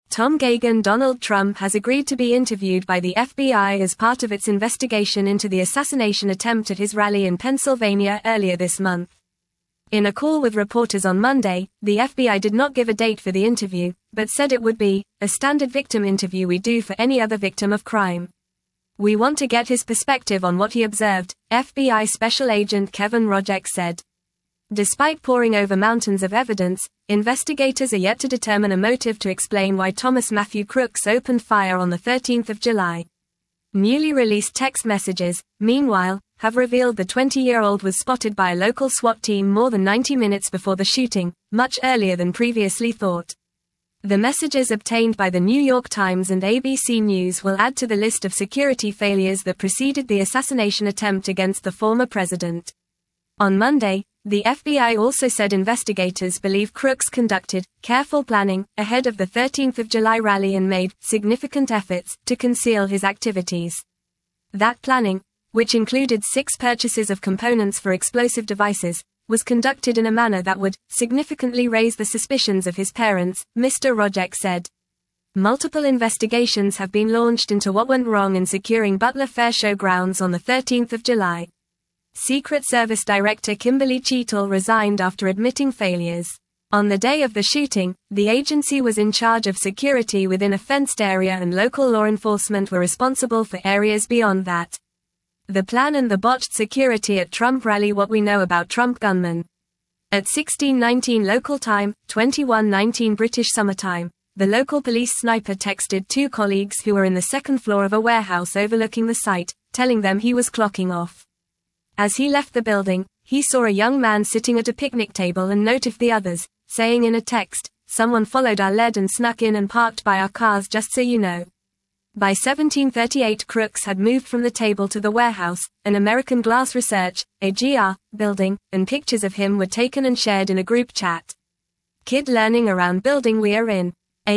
Tom Kagan. Donald Trump has agreed to be interviewed by the FBI as part of its investigation into the assassination attempt at his rally in Pennsylvania earlier this month. In a call with reporters on Monday, the FBI did not give a date for the interview, but said it would be a standard victim interview we do for any other victim of crime. We want to get his perspective on what he observed, FBI Special Agent Kevin Rojek said. Despite poring over mountains of evidence, investigators are yet to determine a motive to explain why Thomas Matthew Crooks opened fire on the 13th of July. Newly released text messages, meanwhile, have revealed the 20-year-old was spotted by a local SWAT team more than 90 minutes before the shooting, much earlier than previously thought. The messages obtained by the New York Times and ABC News will add to the list of security failures that preceded the assassination attempt against the former president. On Monday, the FBI also said investigators believe Crooks conducted careful planning ahead of the 13th of July rally and made significant efforts to conceal his activities. That planning, which included 6 purchases of components for explosive devices, was conducted in a manner that would significantly raise the suspicions of his parents, Mr. Rojek said. Multiple investigations have been launched into what went wrong in securing Butler Fair Showgrounds on the 13th of July. Secret Service Director Kimberly Cheatle resigned after admitting failures. On the day of the shooting, the agency was in charge of security within a fenced area and local law enforcement were responsible for areas beyond that. The plan and the botched security at Trump rally. What we know about Trump gunman. At 16:19 local time, 21:19 British Summer Time, the local police sniper texted 2 colleagues who were in the second floor of a warehouse overlooking the site, telling them he was clocking off. As he left the building, he saw a young man sitting at a picnic table and noted the others, saying in a text, "Someone followed our lead and snuck in and parked by our cars, just so you know." By 1738 Crooks had moved from the table to the warehouse, an American Glass Research, AGR, building, and pictures of him were taken and shared in a group chat. "Kid learning around building we are in.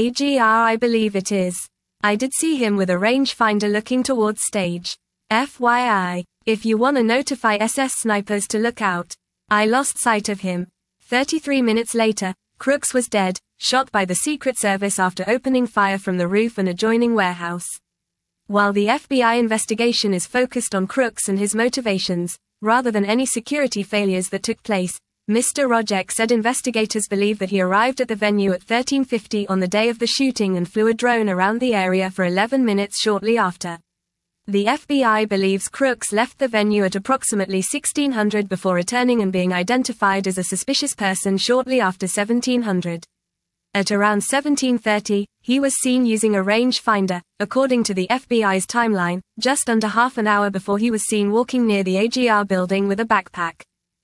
AGR I believe it is. I did see him with a rangefinder looking towards stage. FYI. If you wanna notify SS snipers to look out. I lost sight of him." 33 minutes later, Crooks was dead, shot by the Secret Service after opening fire from the roof and adjoining warehouse. While the FBI investigation is focused on Crooks and his motivations, rather than any security failures that took place, Mr. Rojek said investigators believe that he arrived at the venue at 13:50 on the day of the shooting and flew a drone around the area for 11 minutes shortly after. The FBI believes Crooks left the venue at approximately 1600 before returning and being identified as a suspicious person shortly after 1700. At around 1730, he was seen using a rangefinder, according to the FBI's timeline, just under half an hour before he was seen walking near the AGR building with a backpack.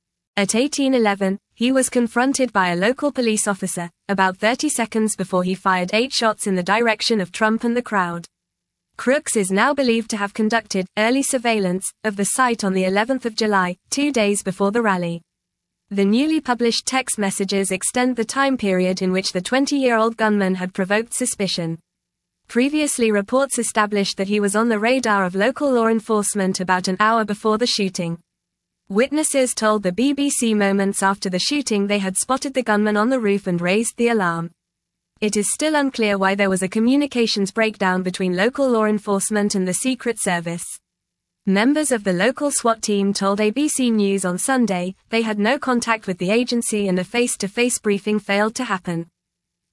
At 1811, he was confronted by a local police officer, about 30 seconds before he fired 8 shots in the direction of Trump and the crowd. Crooks is now believed to have conducted early surveillance of the site on the 11th of July, 2 days before the rally. The newly published text messages extend the time period in which the 20-year-old gunman had provoked suspicion. Previously, reports established that he was on the radar of local law enforcement about an hour before the shooting. Witnesses told the BBC moments after the shooting they had spotted the gunman on the roof and raised the alarm. It is still unclear why there was a communications breakdown between local law enforcement and the Secret Service. Members of the local SWAT team told ABC News on Sunday they had no contact with the agency and a face-to-face briefing failed to happen.